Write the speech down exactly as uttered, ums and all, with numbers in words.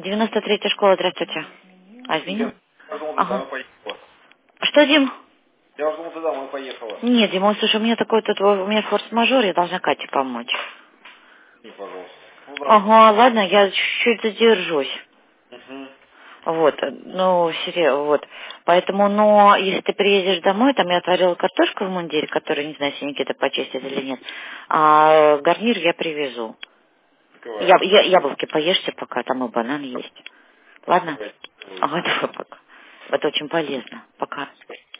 девяносто третья школа, здравствуйте. А, Я извини. думал, ты домой Ага. поехала. Что, Дим? Я уже думал, ты домой поехала. Нет, Дима, слушай, у меня такой тут, у меня форс-мажор, я должна Кате помочь. Не, пожалуйста. Ну, давай. Ага, ладно, я чуть-чуть задержусь. Угу. Вот, ну, серьезно, вот. Поэтому, но если ты приедешь домой, там я отварила картошку в мундире, которую, не знаю, если Никита почистит или нет, а гарнир я привезу. Я, Давай. я- яблоки поешьте пока, там и банан есть. Ладно? Давай. Ага, давай пока. Это очень полезно. Пока.